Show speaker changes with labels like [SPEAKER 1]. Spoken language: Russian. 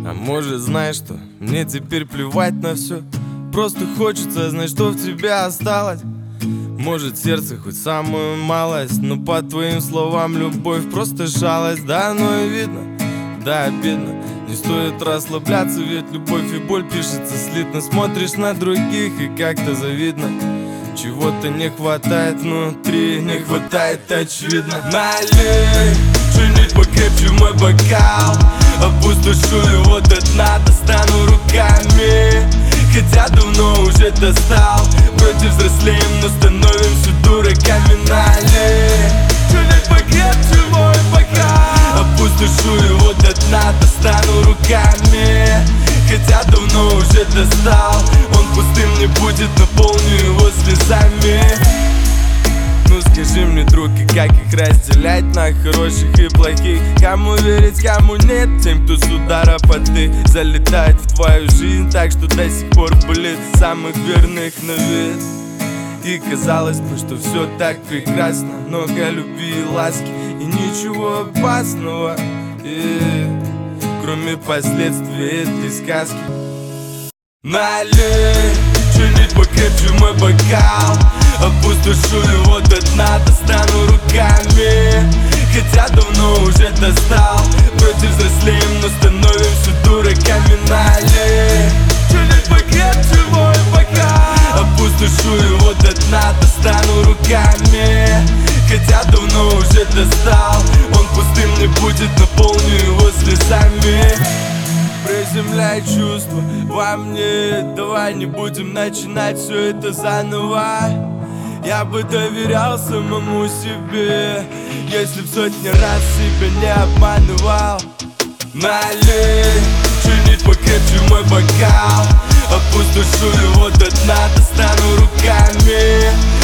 [SPEAKER 1] А может, знаешь что, мне теперь плевать на все. Просто хочется знать, что в тебе осталось. Может, сердце хоть самую малость, но по твоим словам любовь просто жалость. Да, оно и видно, да, обидно. Не стоит расслабляться, ведь любовь и боль пишется слитно. Смотришь на других и как-то завидно. Чего-то не хватает внутри, не хватает, очевидно. Налей чуть-чуть покрепче в мой бокал, опустошу его до дна, достану руками. Хотя давно уже достал, вроде взрослеем, но становимся дураками. Налей чуть-чуть покрепче в мой бокал, опустошу его до дна, достану руками. Хотя давно уже достал, он пустым не будет, наполню его слезами. Ну скажи мне, друг, и как их разделять на хороших и плохих? Кому верить, кому нет? Тем, кто с удара под дых залетает в твою жизнь так, что до сих пор болит. Самых верных на вид. И казалось бы, что все так прекрасно, много любви и ласки, и ничего опасного, кроме последствий этой сказки. Налей чуть-чуть покрепче в мой бокал, опустошу его до дна, достану руками. Хотя давно уже достал, вроде взрослеем, но становимся дураками. Налей чуть-чуть покрепче в мой бокал, опустошу его до дна, достану руками. Хотя давно уже достал, он пустым не будет, наполню его слезами. Приземляй чувства во мне, давай не будем начинать все это заново. Я бы доверял самому себе, если б сотни раз себя не обманывал. Налей чуть-чуть покрепче в мой бокал, опустошу его до дна, достану руками.